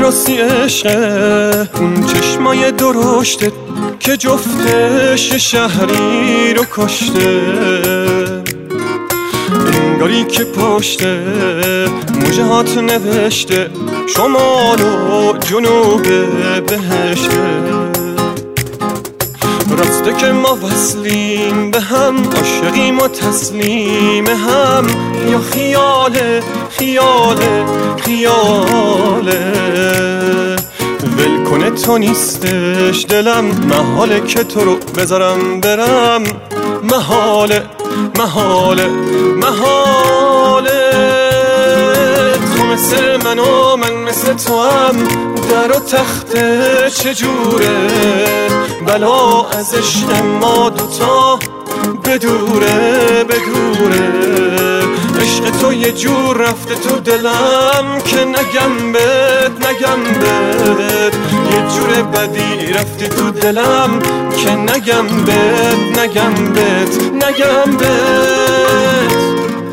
راستی عشقه اون چشمای درشته که جفتش شهری رو کشته، انگاری که پشته موجهات نوشته شمال و جنوب بهشته. راسته که ما وصلیم به هم، عاشقیم و تسلیم هم، یا خیاله خیاله خیاله. ول کنه تو نیستش دلم، محاله که تو رو بذارم برم، محاله محاله محاله. تو مثل من و من مثل تو هم، در و تخت چجوره، بلا از عشق ما دوتا بدوره بدوره. عشق تو یه جور رفته تو دلم که نگم بهت نگم بهت، یه جور بدی رفتی تو دلم که نگم بهت نگم بهت نگم بهت.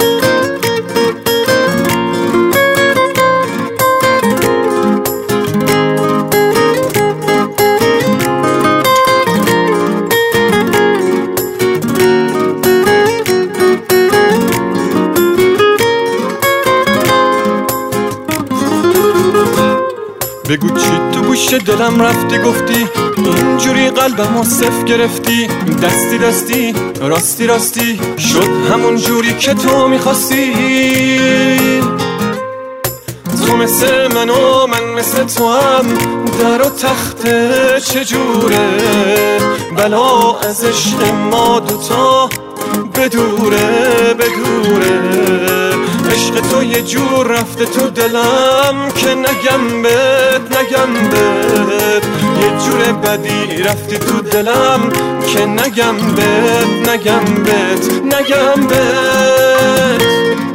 بگو چی تو گوش دلم رفتی گفتی، اینجوری قلبمو صف گرفتی، دستی دستی راستی راستی شد همون جوری که تو میخواستی. تو مثل من و من مثل تو هم، در و تخت چجوره، بلا از عشق ما دوتا بدوره بدوره. عشق تو یه جور رفته تو دلم که نگم بهت نگم بهت، یه جور بدی رفتی تو دلم که نگم بهت نگم بهت نگم بهت.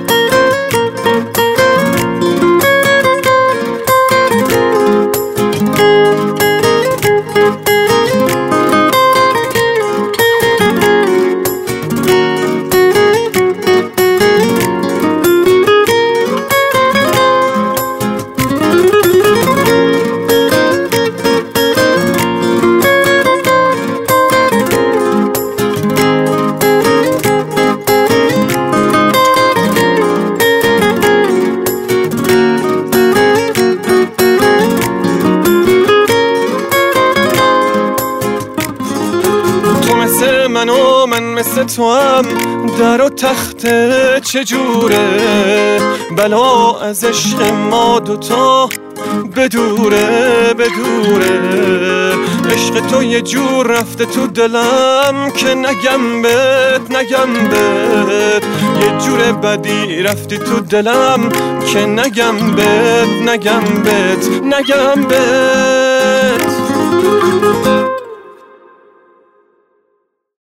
من و من مثل تو هم، در و تخت چجوره، بلا از عشق ما دوتا بدوره بدوره. عشق تو یه جور رفته تو دلم که نگم بهت نگم بهت، یه جور بدی رفتی تو دلم که نگم بهت نگم بهت نگم بهت.